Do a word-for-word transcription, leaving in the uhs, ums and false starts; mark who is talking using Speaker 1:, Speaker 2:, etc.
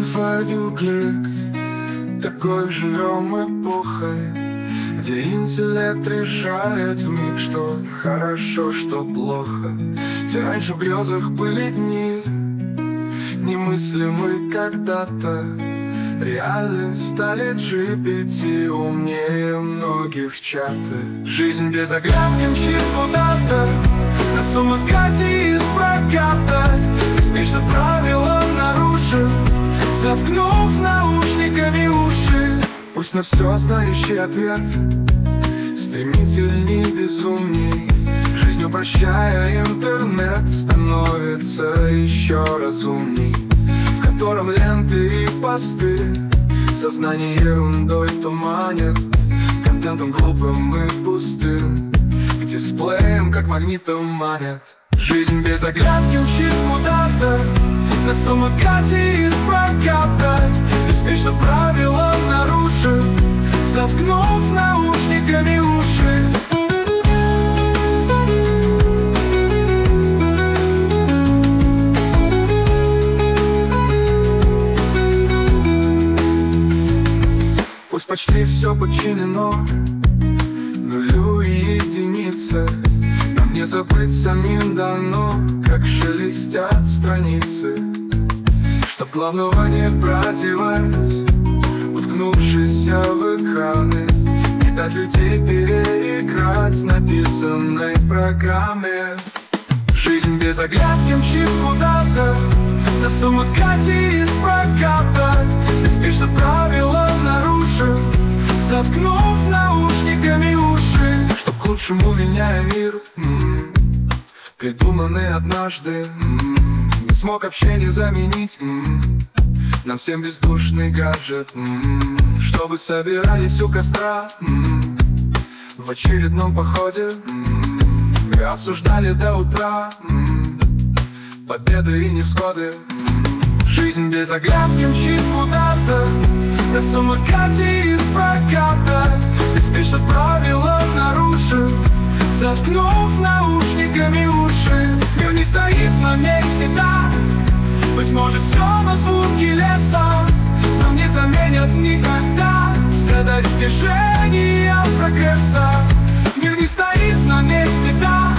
Speaker 1: в один клик. Такой живем эпохой, где интеллект решает вмиг, что хорошо, что плохо. Все раньше в грезах были дни, немыслимы когда-то. Реально стали джи пи ти умнее многих чаты. Жизнь без оглядки мчит куда-то, на самокате из проката. Беспечно правила нарушив, заткнув наушниками уши. Пусть на все знающий ответ стремительней, безумней. Жизнь упрощая, интернет становится еще разумней, в котором ленты и посты сознание ерундой туманят, контентом глупым и пустым, к дисплеям как магнитом манят. Жизнь без оглядки мчит куда-то, на самокате из проката. Беспечно правила нарушив, заткнув наушниками уши. Пусть почти все подчинено нулю и единице, нам не забыть самим дано, как шелестят страницы. Чтоб главного не прозевать, уткнувшись в экраны, не дать людей переиграть с написанной программе. Жизнь без оглядки мчит куда-то, на самокате из проката. Беспечно правила нарушив, заткнув наушниками уши. Чтоб к лучшему меняя мир, м-м, придуманный однажды, м-м, не смог общение заменить, м-м, нам всем бездушный гаджет, м-м, чтобы собирались у костра, м-м, в очередном походе, м-м, и обсуждали до утра, м-м, победы и невзгоды. Жизнь без оглядки мчит куда-то, на самокате из проката. Беспечно правила нарушив, заткнув наушниками уши. Мир не стоит на месте, да, быть может все на звуки леса, но не заменят никогда все достижения прогресса. Мир не стоит на месте, да,